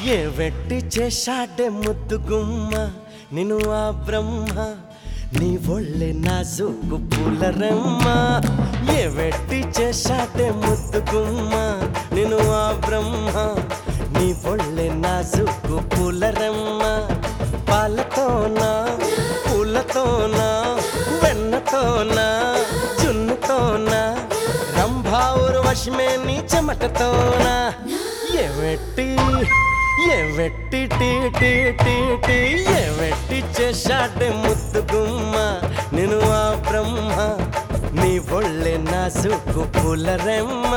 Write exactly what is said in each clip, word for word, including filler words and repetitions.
ఏ వెట్టి చేశాడే ముద్దు గుమ్మ నిన్ను ఆ బ్రహ్మ నీ ఒళ్ళే నాజుకు పూలరమ్మ ఏ వెట్టి చేశాడే ముద్దు గుమ్మ నిన్ను ఆ బ్రహ్మ నీ ఒళ్ళే నాజుకు పూలరమ్మ పాలతోనా పూలతోనా వెన్నతోనా జున్నుతోనా రంభా ఉర్వశమే నీ చెమటతోనా ఏ వెట్టి ఏ వెట్టి టీ టీ టీ టీ ఏ వెట్టి చేశాడే ముద్దు గుమ్మ నిన్ను ఆ బ్రహ్మ నీ ఒళ్ళే నాజుకు పూలరమ్మ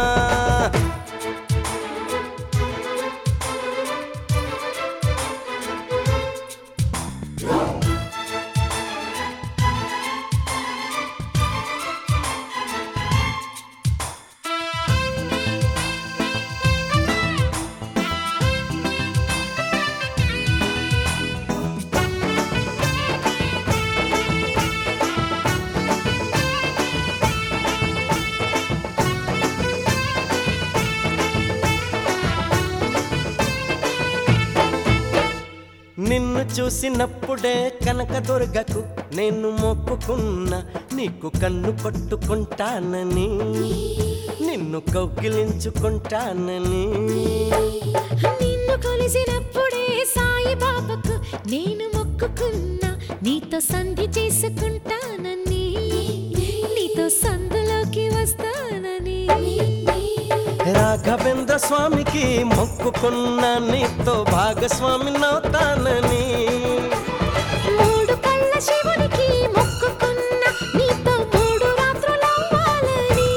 నిన్ను చూసినప్పుడే కనకదుర్గకు నేను మొక్కుకున్నా నీకు కన్ను కొట్టుకుంటానని నిన్ను కౌగిలించుకుంటానని నిన్ను కలిసినప్పుడే సాయిబాబాకు నేను మొక్కుకున్నా నీతో సంధి చేసుకుంటానని నీతో సందులోకి వస్తానని రాఘవేంద్ర స్వామికి మొక్కుకున్న నీతో భాగస్వామి నవుతానని మూడు కళ్ళ శివునికి మొక్కుకున్న నీతో మూడు రాత్రులవ్వాలని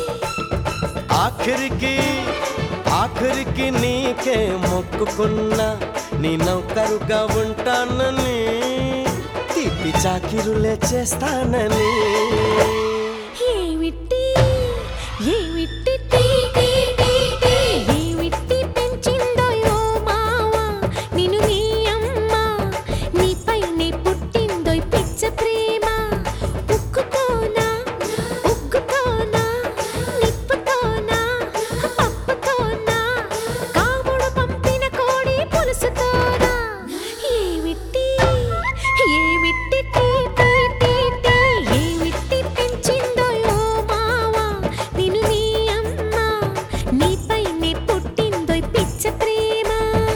ఆఖరికి ఆఖరికి నీకే మొక్కుకున్న నీ నౌకరుగా ఉంటానని తీపి చాకిరులే చేస్తానని ఏమిటి ఏమిటి టీ టీ టీ టీ ఏమిటి పెంచిందో ఓ మావా నిన్ను నీ అమ్మ నీపైనే పుట్టిందో పిచ్చ ప్రేమ ఉక్కుతోనా ఉక్కుతోనా నిప్పుతోనా పప్పుతోనా కాముడు పంపిన కోడి పులుసుతోనా ఏమిటి ఏమిటి టీ టీ టీ టీ ఏమిటి పెంచిందో ఓ మావా నిన్ను నీ అమ్మ నీపైనే పుట్టిందో పిచ్చ ప్రేమ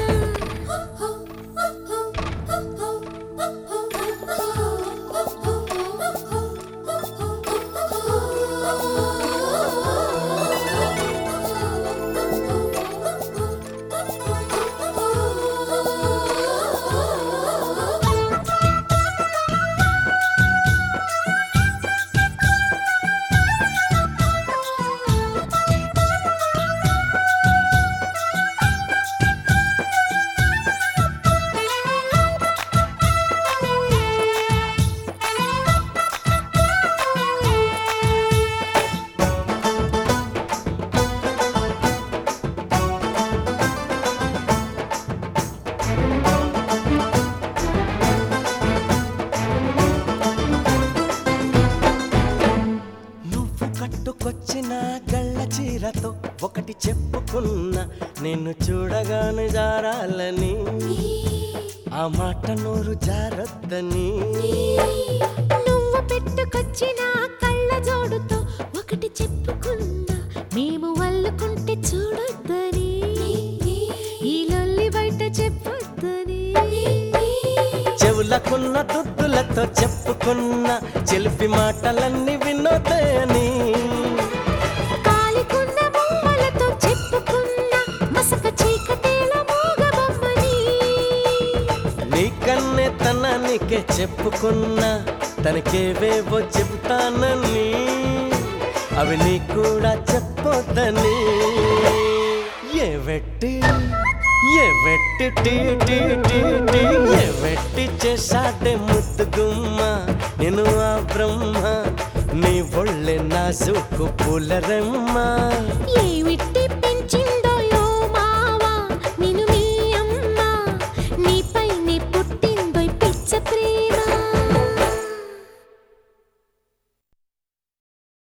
నువ్వు కట్టుకొచ్చిన గళ్ళ చీరతో ఒకటి చెప్పుకున్నా నిన్ను చూడగానే జారాలని ఆ మాట నోరు జారొద్దని నువ్వు పెట్టుకొచ్చిన కళ్ళ జోడుతో ఒకటి చెప్పుకున్నా మేము వల్లుకుంటే చూడొద్దని ఈ లొల్లి బయట చెప్పొద్దని చెవులకున్న దుద్దులతో చెప్పుకున్న చిలిపి మాటలన్నీ వినోదని కాలికున్న బొమ్మలతో చెప్పుకున్న మసక చీకటేల మూగబొమ్మని నీకన్నే తనానికే చెప్పుకున్న తనకేవేవో చెబుతానని అవి నీ కూడా చెప్పొద్దని ఏ వెట్టి ఏ వెట్టి టీ టీ టీ టీ ఏ వెట్టి చేశాడే ముద్దు గుమ్మ నేను ఆ బ్రహ్మ నీ ఒళ్ళే నాజుకు పూలరమ్మ ఏమిటి